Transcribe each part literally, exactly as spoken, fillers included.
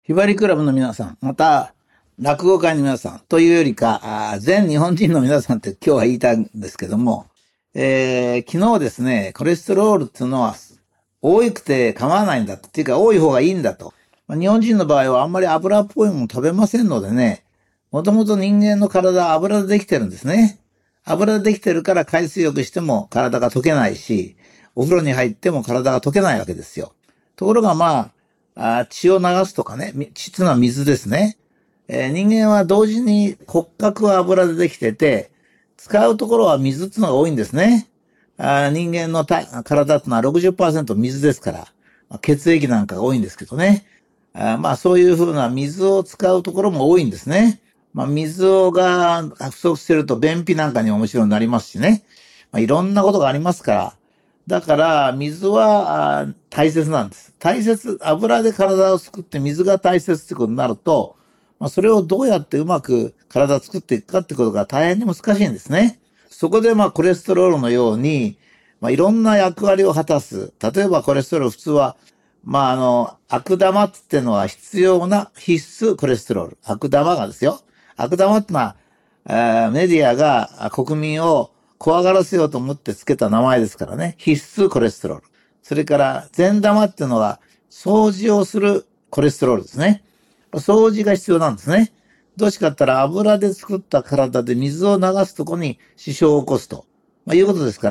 ひばりクラブの皆さん、また、落語会の皆さんというよりか、あ全日本人の皆さんって今日は言いたいんですけども、えー、昨日ですね、コレステロールっていうのは多くて構わないんだと。っていうか多い方がいいんだと。まあ日本人の場合はあんまり油っぽいもの食べませんのでね、もともと人間の体は油でできてるんですね。油でできてるから海水浴しても体が溶けないし、お風呂に入っても体が溶けないわけですよ。ところがまあ、あ血を流すとかね、血っていうのは水ですね。えー人間は同時に骨格は油でできてて、使うところは水っていうのが多いんですね。あ人間の体体ってのはろくじゅっパーセント水ですから、まあ血液なんかが多いんですけどね。あまあそういうふうな水を使うところも多いんですね。まあ水をが不足してると便秘なんかにももちろんなりますしね。まあいろんなことがありますから。だから水はあ大切なんです。大切、油で体を作って水が大切ってことになると、まあそれをどうやってうまく体を作っていくかってことが大変に難しいんですね。そこでまあコレステロールのように、まあいろんな役割を果たす。例えばコレステロール普通は、まああの、悪玉っていうのは必要な必須コレステロール。悪玉がですよ。悪玉ってのは、えーメディアが国民を怖がらせようと思ってつけた名前ですからね。必須コレステロール。それから善玉っていうのは掃除をするコレステロールですね。掃除が必要なんですね。どうしかったら油で作った体で水を流すとこに支障を起こすと、まあ、いうことですから、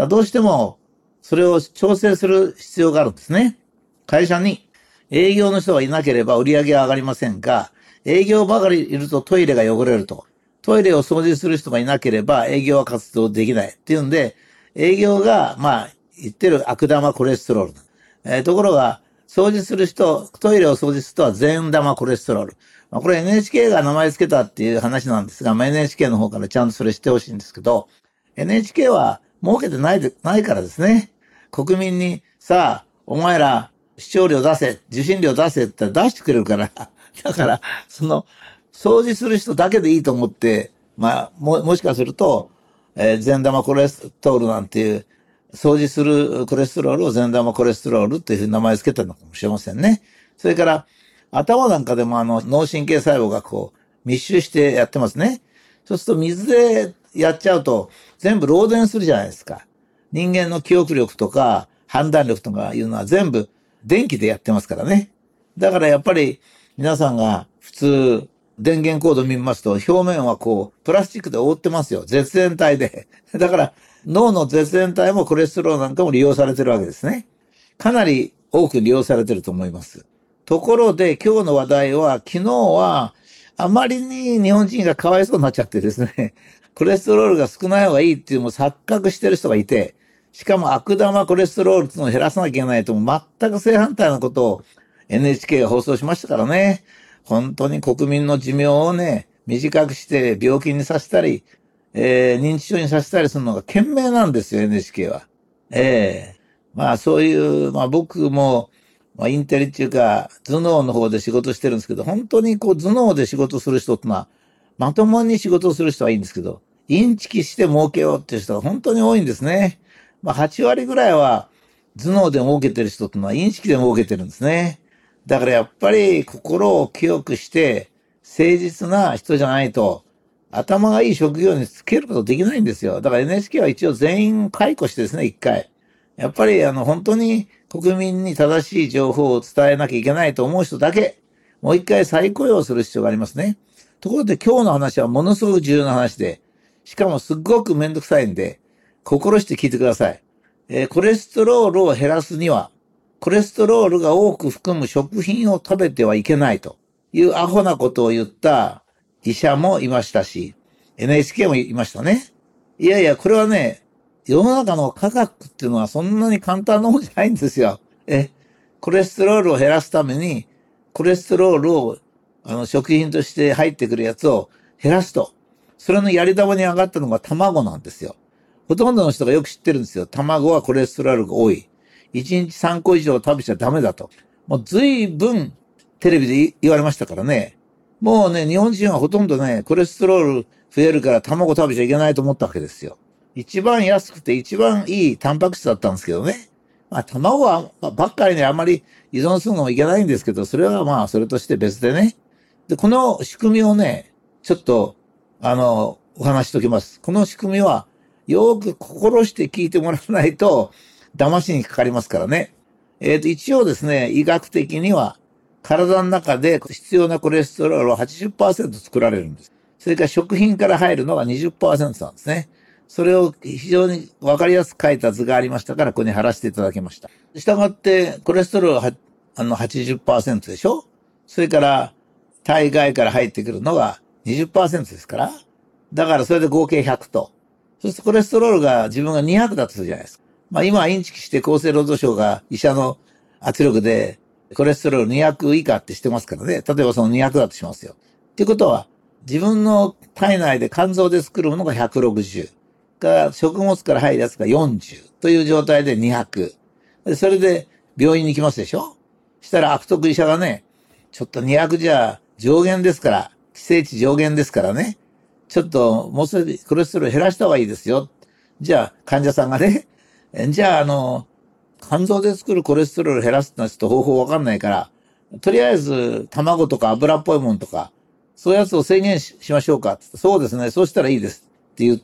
どうしてもそれを調整する必要があるんですね。会社に営業の人がいなければ売り上げは上がりませんが、営業ばかりいるとトイレが汚れると。トイレを掃除する人がいなければ営業は活動できないっていうんで、営業が、まあ、言ってる悪玉コレステロール。えーところが、掃除する人、トイレを掃除する人は善玉コレステロール。まあ、これ エヌエイチケー が名前つけたっていう話なんですが、まあ、エヌエイチケー の方からちゃんとそれしてほしいんですけど、エヌエイチケー は儲けてないで、ないからですね。国民に、さあ、お前ら、視聴料出せ、受信料出せって言ったら出してくれるから。だから、その、掃除する人だけでいいと思って、まあ、も、もしかすると、えー善玉コレステロールなんていう、掃除するコレステロールを善玉コレステロールっていうふうに名前つけたのかもしれませんね。それから、頭なんかでもあの、脳神経細胞がこう、密集してやってますね。そうすると水でやっちゃうと、全部漏電するじゃないですか。人間の記憶力とか判断力とかいうのは全部電気でやってますからね。だからやっぱり皆さんが普通電源コード見ますと表面はこうプラスチックで覆ってますよ。絶縁体で。だから脳の絶縁体もコレステロールなんかも利用されてるわけですね。かなり多く利用されてると思います。ところで今日の話題は昨日はあまりに日本人がかわいそうになっちゃってですね、コレステロールが少ない方がいいっていうのを錯覚してる人がいて、しかも悪玉コレステロールっていうのを減らさなきゃいけないと、全く正反対なことを エヌエイチケー が放送しましたからね。本当に国民の寿命をね、短くして病気にさせたり、えー、認知症にさせたりするのが賢明なんですよ、エヌエイチケー は。ええまあそういう、まあ僕も、まあインテリっていうか、頭脳の方で仕事してるんですけど、本当にこう頭脳で仕事する人ってのは、まともに仕事をする人はいいんですけど、インチキして儲けようっていう人が本当に多いんですね。まあはち割ぐらいは頭脳で儲けてる人ってのはインチキで儲けてるんですね。だからやっぱり心を清くして誠実な人じゃないと頭がいい職業につけることできないんですよ。だから エヌエイチケー は一応全員解雇してですね、一回。やっぱりあの本当に国民に正しい情報を伝えなきゃいけないと思う人だけ、もう一回再雇用する必要がありますね。ところで今日の話はものすごく重要な話で、しかもすっごくめんどくさいんで、心して聞いてください。えーコレステロールを減らすには、コレステロールが多く含む食品を食べてはいけないというアホなことを言った医者もいましたし、エヌエイチケー もいましたね。いやいや、これはね、世の中の科学っていうのはそんなに簡単なもんじゃないんですよ。え、コレステロールを減らすために、コレステロールをあの食品として入ってくるやつを減らすと。それのやり玉に上がったのが卵なんですよ。ほとんどの人がよく知ってるんですよ。卵はコレステロールが多い。いちにちさんこ以上食べちゃダメだと。もう随分テレビで言われましたからね。もうね、日本人はほとんどね、コレステロール増えるから卵食べちゃいけないと思ったわけですよ。一番安くて一番いいタンパク質だったんですけどね。 まあ、卵はばっかりにあんまり依存するのもいけないんですけど、それはまあ、それとして別でね。で、この仕組みをね、ちょっと、あの、お話ししておきます。この仕組みは、よく心して聞いてもらわないと、騙しにかかりますからね。えっと、一応ですね、医学的には、体の中で必要なコレステロールははちじゅっパーセント作られるんです。それから食品から入るのがにじゅっパーセントなんですね。それを非常にわかりやすく書いた図がありましたから、ここに貼らせていただきました。したがって、コレステロールはあの はちじゅっパーセント でしょ。それから、体外から入ってくるのが にじゅっパーセント ですから。だからそれで合計ひゃくと。そうするとコレステロールが自分がにひゃくだとするじゃないですか。まあ今はインチキして厚生労働省が医者の圧力でコレステロールにひゃく以下ってしてますからね。例えばそのにひゃくだとしますよ。っていうことは、自分の体内で肝臓で作るものがひゃくろくじゅう。が食物から入るやつがよんじゅうという状態でにひゃく。でそれで病院に行きますでしょ。したら悪徳医者がね、ちょっとにひゃくじゃ上限ですから、規制値上限ですからね。ちょっともうすぐコレステロール減らした方がいいですよ。じゃあ患者さんがね、じゃああの、肝臓で作るコレステロール減らすのはちょっと方法わかんないから、とりあえず卵とか油っぽいものとか、そういうやつを制限 し, しましょうか。そうですね。そうしたらいいですって言って、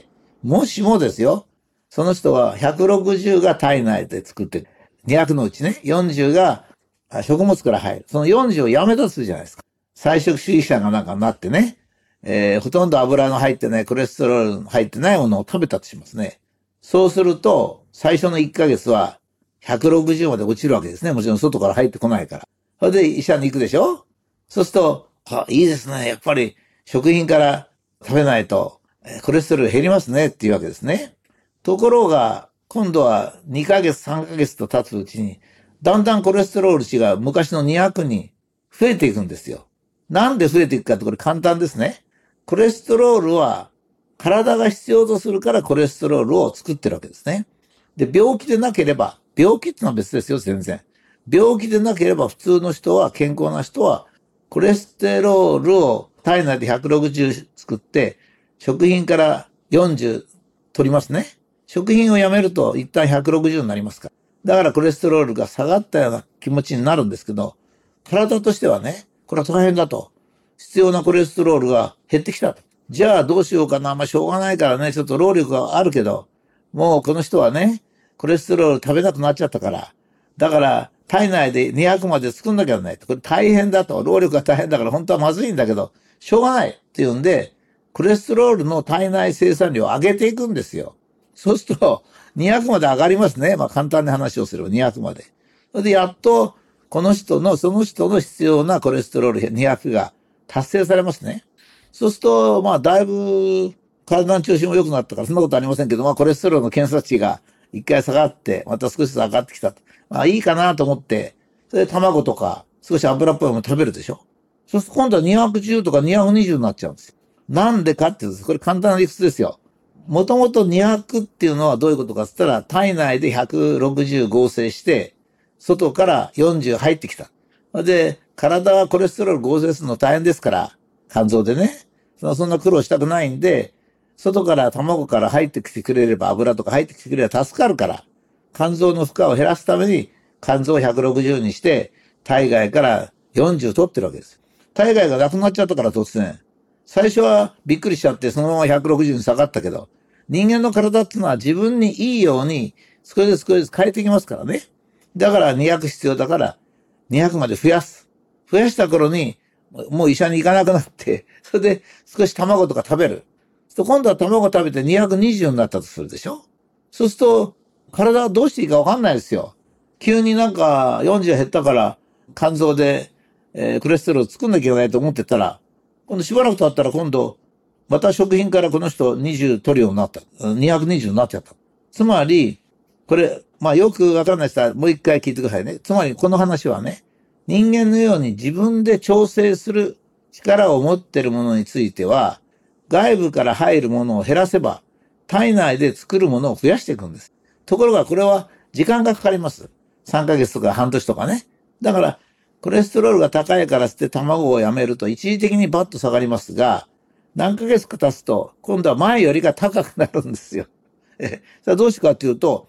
もしもですよ、その人はひゃくろくじゅうが体内で作ってる。にひゃくのうちね、よんじゅうが食物から入る。そのよんじゅうをやめたとするじゃないですか。菜食主義者がなんかなってね、えー、ほとんど油の入ってない、コレステロールの入ってないものを食べたとしますね。そうすると、最初のいっかげつはひゃくろくじゅうまで落ちるわけですね。もちろん外から入ってこないから。それで医者に行くでしょ。そうすると、あ、いいですね。やっぱり食品から食べないとコレステロール減りますねっていうわけですね。ところが、今度はにかげつ、さんかげつと経つうちに、だんだんコレステロール値が昔のにひゃくに増えていくんですよ。なんで増えていくかってこれ簡単ですね。コレステロールは体が必要とするからコレステロールを作ってるわけですね。で、病気でなければ、病気ってのは別ですよ、全然。病気でなければ普通の人は、健康な人は、コレステロールを体内でひゃくろくじゅう作って、食品からよんじゅう取りますね。食品をやめると一旦ひゃくろくじゅうになりますから。だからコレステロールが下がったような気持ちになるんですけど、体としてはね、これは大変だと。必要なコレステロールが減ってきたと。じゃあどうしようかな。まあしょうがないからね、ちょっと労力があるけど、もうこの人はね、コレステロール食べなくなっちゃったから。だから体内でにひゃくまで作んなきゃならないと。これ大変だと。労力が大変だから本当はまずいんだけど、しょうがないっていうんで、コレステロールの体内生産量を上げていくんですよ。そうすると、にひゃくまで上がりますね。まあ簡単な話をすればにひゃくまで。それでやっと、この人の、その人の必要なコレステロールにひゃくが達成されますね。そうすると、まあだいぶ体の調子も良くなったから、そんなことありませんけど、まあコレステロールの検査値が一回下がって、また少しずつ上がってきた。まあいいかなと思って、それで卵とか少し油っぽいもの食べるでしょ。そうすると今度はにひゃくじゅうとかにひゃくにじゅうになっちゃうんですよ。なんでかっていうと、これ簡単な理屈ですよ。もともとにひゃくっていうのはどういうことかって言ったら、体内でひゃくろくじゅう合成して、外からよんじゅう入ってきた。で、体はコレステロール合成するの大変ですから、肝臓でね。そんな苦労したくないんで、外から卵から入ってきてくれれば、油とか入ってきてくれれば助かるから、肝臓の負荷を減らすために、肝臓をひゃくろくじゅうにして、体外からよんじゅう取ってるわけです。体外がなくなっちゃったから突然。最初はびっくりしちゃって、そのままひゃくろくじゅうに下がったけど、人間の体っていうのは自分にいいように、少しずつ少しずつ変えていきますからね。だからにひゃく必要だから、にひゃくまで増やす。増やした頃に、もう医者に行かなくなって、それで少し卵とか食べる。そう今度は卵食べてにひゃくにじゅうになったとするでしょ。そうすると、体はどうしていいかわかんないですよ。急になんかよんじゅう減ったから、肝臓で、えー、コレステロール作んなきゃいけないと思ってたら、今度しばらく経ったら今度、また食品からこの人にじゅう取るようになった。にひゃくにじゅうになっちゃった。つまり、これ、まあよくわかんない人はもう一回聞いてくださいね。つまりこの話はね、人間のように自分で調整する力を持っているものについては、外部から入るものを減らせば、体内で作るものを増やしていくんです。ところがこれは時間がかかります。さんかげつとか半年とかね。だから、コレステロールが高いからって卵をやめると一時的にバッと下がりますが、何ヶ月か経つと、今度は前よりが高くなるんですよ。え、それはどうしてかっていうと、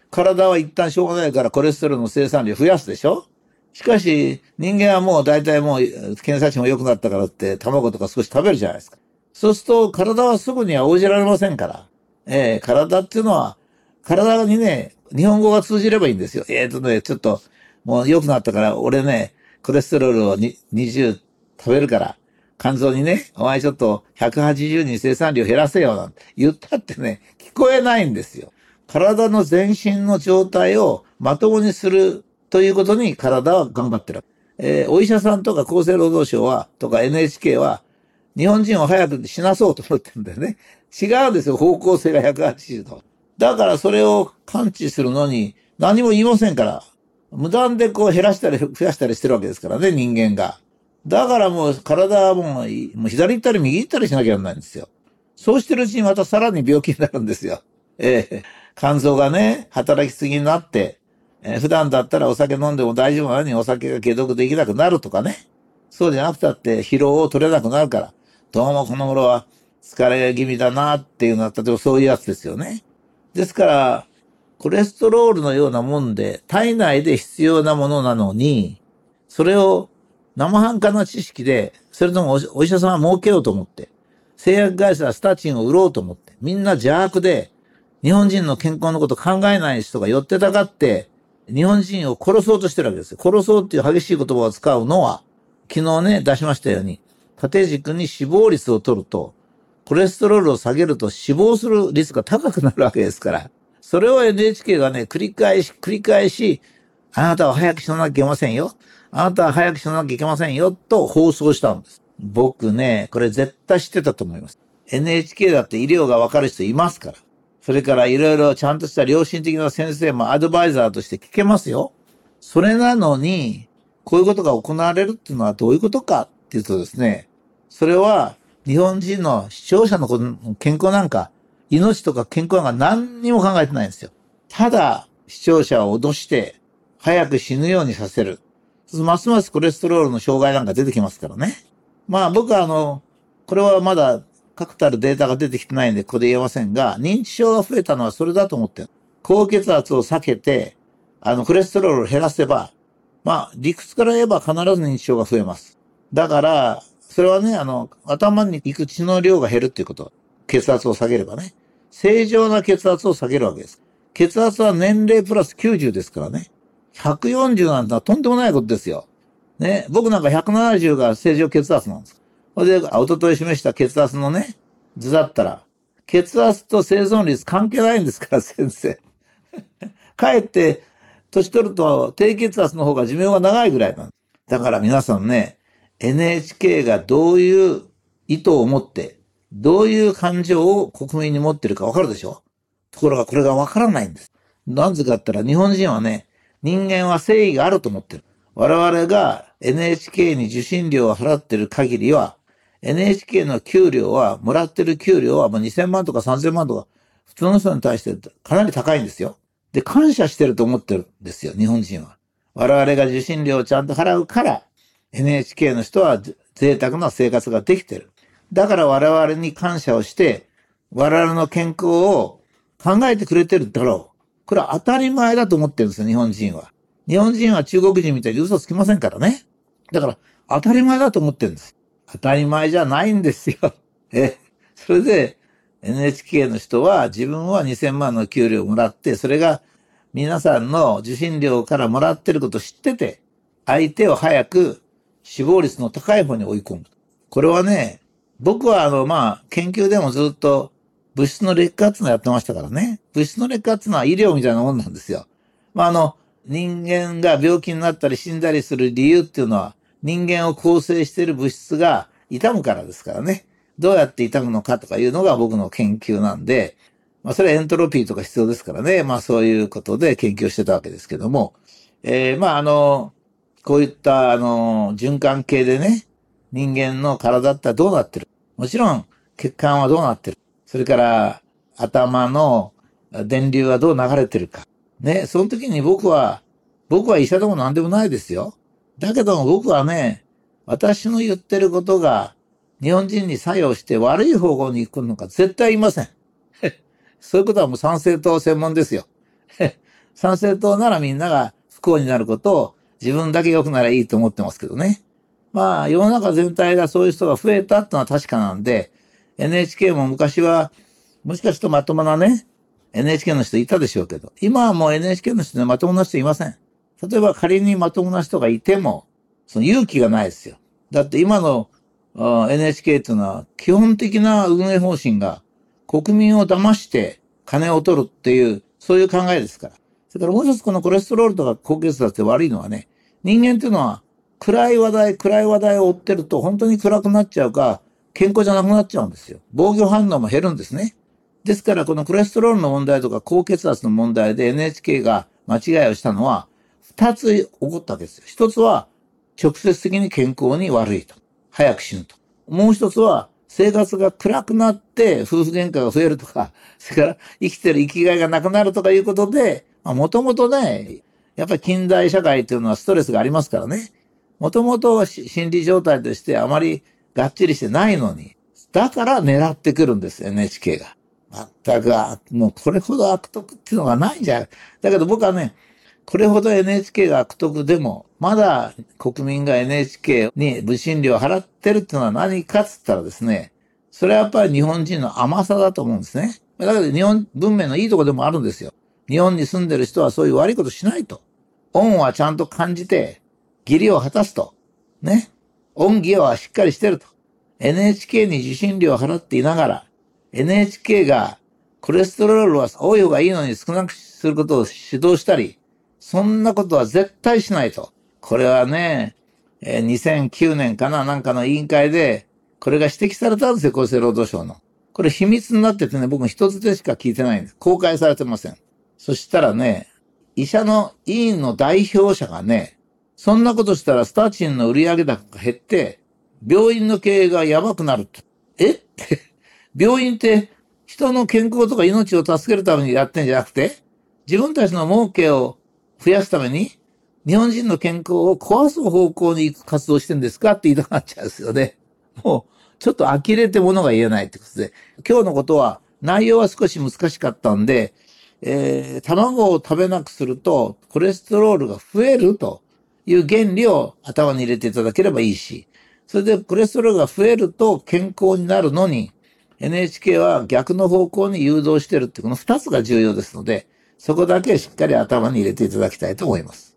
体は一旦しょうがないからコレステロールの生産量増やすでしょ。しかし、人間はもう大体もう検査値も良くなったからって卵とか少し食べるじゃないですか。そうすると体はすぐには応じられませんから。えー、体っていうのは、体にね、日本語が通じればいいんですよ。えーとね、ちょっともう良くなったから俺ね、コレステロールをににじゅう食べるから、肝臓にね、お前ちょっとひゃくはちじゅうに生産量減らせよなんて言ったってね、聞こえないんですよ。体の全身の状態をまともにするということに体は頑張ってる。えー、お医者さんとか厚生労働省は、とか エヌエイチケー は、日本人を早く死なそうと思ってるんだよね。違うんですよ、方向性がひゃくはちじゅうど。だからそれを感知するのに何も言いませんから。無断でこう減らしたり増やしたりしてるわけですからね、人間が。だからもう体はもう、もう左行ったり右行ったりしなきゃならないんですよ。そうしてるうちにまたさらに病気になるんですよ。ええ、肝臓がね、働きすぎになって、えー普段だったらお酒飲んでも大丈夫なのにお酒が解毒できなくなるとかね。そうじゃなくたって疲労を取れなくなるから、どうもこの頃は疲れ気味だなっていうのは、例えばそういうやつですよね。ですから、コレステロールのようなもんで、体内で必要なものなのに、それを生半可な知識で、それともおお医者さんは儲けようと思って、製薬会社はスタチンを売ろうと思って、みんな邪悪で、日本人の健康のこと考えない人が寄ってたかって、日本人を殺そうとしてるわけですよ。殺そうっていう激しい言葉を使うのは、昨日ね、出しましたように、縦軸に死亡率を取ると、コレステロールを下げると死亡する率が高くなるわけですから。それを エヌエイチケー がね、繰り返し、繰り返し、あなたは早く死ななきゃいけませんよ。あなたは早く死ななきゃいけませんよ。と放送したんです。僕ね、これ絶対知ってたと思います。エヌエイチケー だって医療がわかる人いますから。それからいろいろちゃんとした良心的な先生もアドバイザーとして聞けますよ。それなのに、こういうことが行われるっていうのはどういうことかっていうとですね、それは日本人の視聴者の健康なんか、命とか健康なんか何にも考えてないんですよ。ただ、視聴者を脅して、早く死ぬようにさせる。ますますコレステロールの障害なんか出てきますからね。まあ僕はあの、これはまだ確たるデータが出てきてないんでここで言えませんが、認知症が増えたのはそれだと思ってる。高血圧を避けて、あの、コレステロールを減らせば、まあ、理屈から言えば必ず認知症が増えます。だから、それはね、あの、頭に行く血の量が減るっていうこと。血圧を下げればね。正常な血圧を下げるわけです。血圧は年齢プラスきゅうじゅうですからね。ひゃくよんじゅうなんてのはとんでもないことですよ。ね。僕なんかひゃくななじゅうが正常血圧なんです。それで、おととい示した血圧のね、図だったら、血圧と生存率関係ないんですから、先生。かえって、年取ると低血圧の方が寿命が長いぐらいなんです。だから皆さんね、エヌエイチケー がどういう意図を持って、どういう感情を国民に持ってるかわかるでしょ。ところがこれがわからないんです。なぜかって言ったら日本人はね、人間は誠意があると思ってる。我々が エヌエイチケー に受信料を払ってる限りは、エヌエイチケー の給料は、もらってる給料はもうにせんまんとかさんぜんまんとか、普通の人に対してかなり高いんですよ。で、感謝してると思ってるんですよ、日本人は。我々が受信料をちゃんと払うから、エヌエイチケー の人は贅沢な生活ができてる。だから我々に感謝をして、我々の健康を考えてくれてるだろう。これは当たり前だと思ってるんですよ、日本人は。日本人は中国人みたいに嘘つきませんからね。だから当たり前だと思ってるんです。当たり前じゃないんですよ。え、それで エヌエイチケー の人は自分はにせんまんの給料をもらって、それが皆さんの受信料からもらってることを知ってて、相手を早く死亡率の高い方に追い込む。これはね、僕はあの、まあ、研究でもずっと物質の劣化っていうのをやってましたからね。物質の劣化っていうのは医療みたいなもんなんですよ。まあ、あの、人間が病気になったり死んだりする理由っていうのは、人間を構成している物質が傷むからですからね。どうやって傷むのかとかいうのが僕の研究なんで、まあそれはエントロピーとか必要ですからね。まあそういうことで研究してたわけですけども。えー、まああの、こういったあの、循環系でね、人間の体ってどうなってる。もちろん血管はどうなってる。それから頭の電流はどう流れてるか。ね、その時に僕は、僕は医者でも何でもないですよ。だけども僕はね、私の言ってることが日本人に作用して悪い方向に行くのか絶対言いません。そういうことはもう参政党専門ですよ。 参政党ならみんなが不幸になることを自分だけ良くならいいと思ってますけどね。まあ、世の中全体がそういう人が増えたってのは確かなんで、エヌエイチケー も昔は、もしかするとまともなね、エヌエイチケー の人いたでしょうけど、今はもう エヌエイチケー の人でまともな人いません。例えば仮にまともな人がいても、その勇気がないですよ。だって今の エヌエイチケー っていうのは基本的な運営方針が国民を騙して金を取るっていう、そういう考えですから。それからもう一つこのコレステロールとか高血圧って悪いのはね、人間っていうのは暗い話題、暗い話題を追ってると本当に暗くなっちゃうか、健康じゃなくなっちゃうんですよ。防御反応も減るんですね。ですからこのコレステロールの問題とか高血圧の問題で エヌエイチケー が間違いをしたのは二つ起こったわけですよ。一つは直接的に健康に悪いと。早く死ぬと。もう一つは生活が暗くなって夫婦喧嘩が増えるとか、それから生きてる生きがいがなくなるとかいうことで、もともとね、やっぱり近代社会というのはストレスがありますからね。もともと心理状態としてあまりがっちりしてないのに、だから狙ってくるんです、エヌエイチケー が。全く、もうこれほど悪徳っていうのがないんじゃない。だけど僕はね、これほど エヌエイチケー が悪徳でも、まだ国民が エヌエイチケー に受信料を払ってるっていうのは何かっつったらですね、それはやっぱり日本人の甘さだと思うんですね。だけど日本文明のいいとこでもあるんですよ。日本に住んでる人はそういう悪いことしないと。恩はちゃんと感じて、義理を果たすと。ね。恩義はしっかりしてると。エヌエイチケー に受信料を払っていながら、エヌエイチケー がコレステロールは多い方がいいのに少なくすることを指導したり、そんなことは絶対しないと。これはね、にせんきゅうねんかななんかの委員会で、これが指摘されたんですよ、厚生労働省の。これ秘密になっててね、僕一つでしか聞いてないんです。公開されてません。そしたらね、医者の委員の代表者がね、そんなことしたらスタチンの売上高が減って、病院の経営がやばくなるって。えって、病院って人の健康とか命を助けるためにやってんじゃなくて、自分たちの儲けを増やすために、日本人の健康を壊す方向に行く活動してんですかって言いたくなっちゃうんですよね。もう、ちょっと呆れてものが言えないってことで、今日のことは、内容は少し難しかったんで、えー、卵を食べなくすると、コレステロールが増えるという原理を頭に入れていただければいいし、それでコレステロールが増えると健康になるのに、エヌエイチケー は逆の方向に誘導してるって、この二つが重要ですので、そこだけしっかり頭に入れていただきたいと思います。